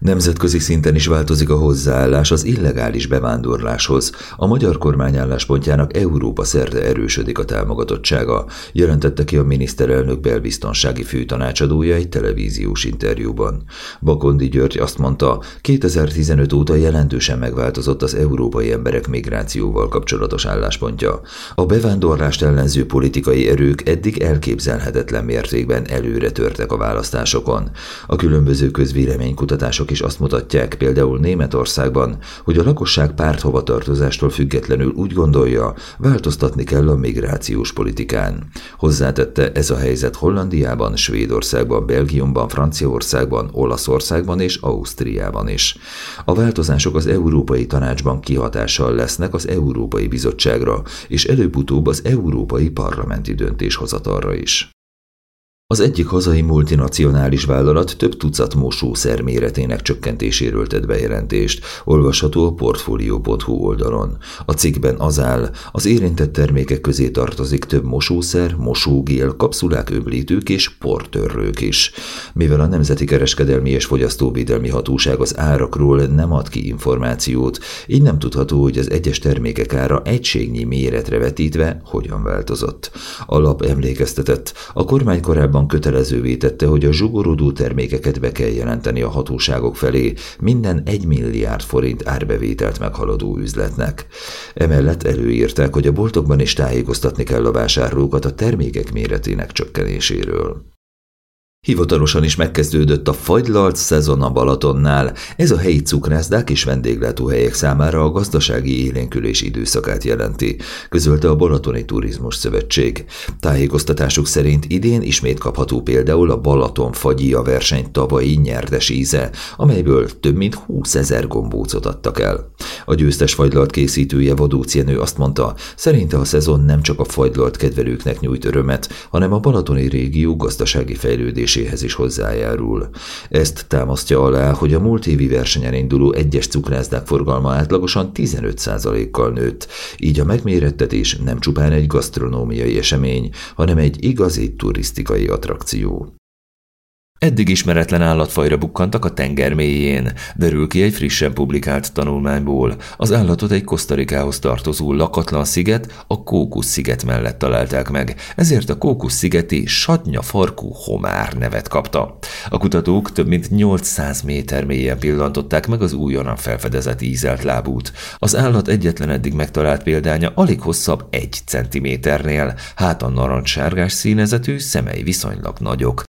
Nemzetközi szinten is változik a hozzáállás az illegális bevándorláshoz. A magyar kormány álláspontjának Európa szerte erősödik a támogatottsága, jelentette ki a miniszterelnök belbiztonsági főtanácsadója egy televíziós interjúban. Bakondi György azt mondta, 2015 óta jelentősen megváltozott az európai emberek migrációval kapcsolatos álláspontja. A bevándorlást ellenző politikai erők eddig elképzelhetetlen mértékben előre törtek a választásokon. A különböző közvéleménykutatások is azt mutatják, például Németországban, hogy a lakosság párthovatartozástól függetlenül úgy gondolja, változtatni kell a migrációs politikán. Hozzátette, ez a helyzet Hollandiában, Svédországban, Belgiumban, Franciaországban, Olaszországban és Ausztriában is. A változások az Európai Tanácsban kihatással lesznek az Európai Bizottságra, és előbb-utóbb az Európai Parlamenti döntéshozatalra is. Az egyik hazai multinacionális vállalat több tucat mosószer méretének csökkentéséről tett bejelentést, olvasható a portfolio.hu oldalon. A cikkben az áll, az érintett termékek közé tartozik több mosószer, mosógél, kapszulák, öblítők és portörlők is. Mivel a Nemzeti Kereskedelmi és Fogyasztóvédelmi Hatóság az árakról nem ad ki információt, így nem tudható, hogy az egyes termékek ára egységnyi méretre vetítve hogyan változott. A lap emlékeztetett, a kormány korábban kötelezővé tette, hogy a zsugorodó termékeket be kell jelenteni a hatóságok felé minden 1 milliárd forint árbevételt meghaladó üzletnek. Emellett előírták, hogy a boltokban is tájékoztatni kell a vásárlókat a termékek méretének csökkenéséről. Hivatalosan is megkezdődött a fagylalt szezon a Balatonnál. Ez a helyi cukrászdák és vendéglátóhelyek számára a gazdasági élénkülés időszakát jelenti, közölte a Balatoni Turizmus Szövetség. Tájékoztatásuk szerint idén ismét kapható például a Balaton fagyia verseny tavalyi nyertes íze, amelyből több mint 20 000 gombócot adtak el. A győztes fagylalt készítője, Vadóc Jenő azt mondta, szerinte a szezon nem csak a fagylalt kedvelőknek nyújt örömet, hanem a balatoni régió gazdasági fejlődéséhez is hozzájárul. Ezt támasztja alá, hogy a múlt évi versenyen induló egyes cukrászdák forgalma átlagosan 15%-kal nőtt, így a megmérettetés nem csupán egy gasztronómiai esemény, hanem egy igazi turisztikai attrakció. Eddig ismeretlen állatfajra bukkantak a tenger mélyén, derül ki egy frissen publikált tanulmányból. Az állatot egy Kosztarikához tartozó lakatlan sziget, a Kókusz-sziget mellett találták meg, ezért a Kókusz-szigeti satnyafarkú homár nevet kapta. A kutatók több mint 800 méter mélyen pillantották meg az újonnan felfedezett ízelt lábút. Az állat egyetlen eddig megtalált példánya alig hosszabb 1 centiméternél, háta narancssárgás színezetű, szemei viszonylag nagyok.